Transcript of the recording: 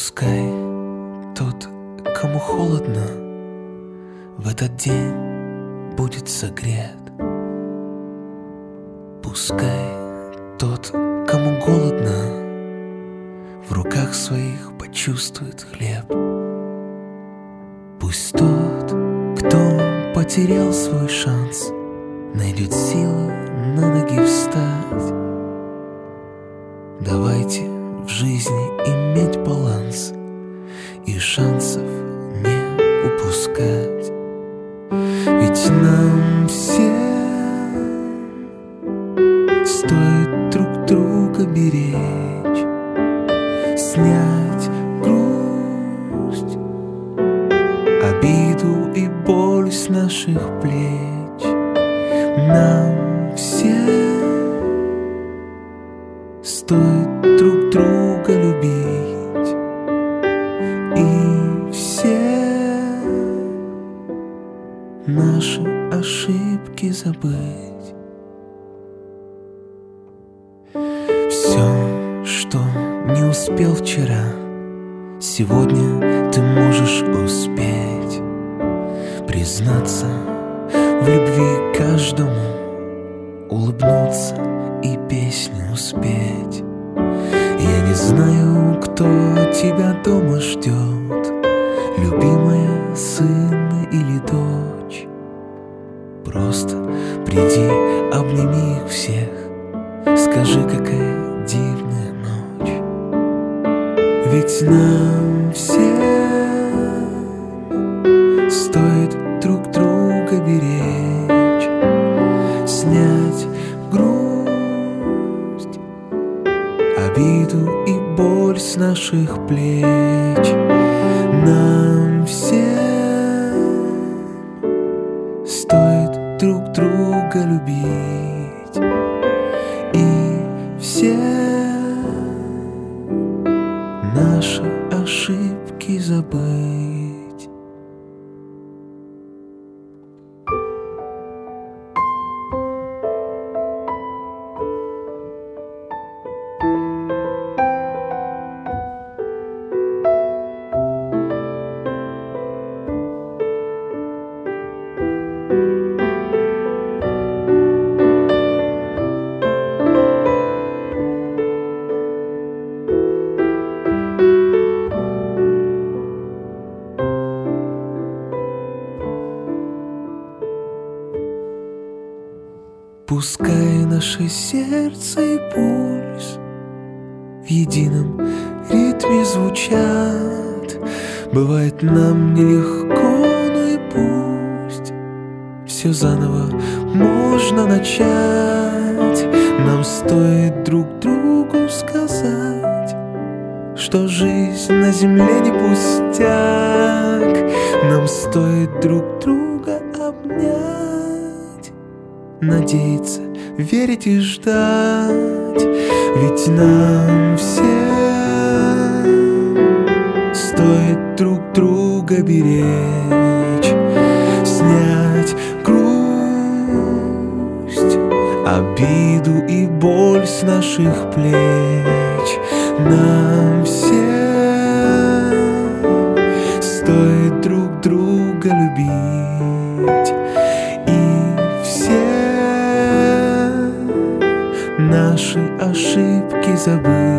Пускай тот, кому холодно, в этот день будет согрет. Пускай тот, кому голодно, в руках своих почувствует хлеб. Пусть тот, кто потерял свой шанс, найдет силы на ноги встать. Давайте в жизни иметь баланс и шансов не упускать. Ведь нам всем стоит друг друга беречь, снять грусть, обиду и боль с наших плеч. Нам всем стоит друг друга любить и все наши ошибки забыть. Все, что не успел вчера, сегодня ты можешь успеть. Признаться в любви каждому, улыбнуться и песню спеть. Я не знаю, кто тебя дома ждет, любимая, сын или дочь. Просто приди, обними их всех, скажи, какая дивная ночь. Ведь нам всем стоит друг друга беречь, снять грусть, обиду и боль с наших плеч. Нам всем стоит друг друга любить и все наши ошибки забыть. Пускай наше сердце и пульс в едином ритме звучат. Бывает нам нелегко, но и пусть все заново можно начать. Нам стоит друг другу сказать, что жизнь на земле не пустяк. Нам стоит друг друга обнять, надеяться, верить и ждать. Ведь нам всем стоит друг друга беречь, снять грусть, обиду и боль с наших плеч. Нам всем стоит друг друга любить и все наши ошибки забыть.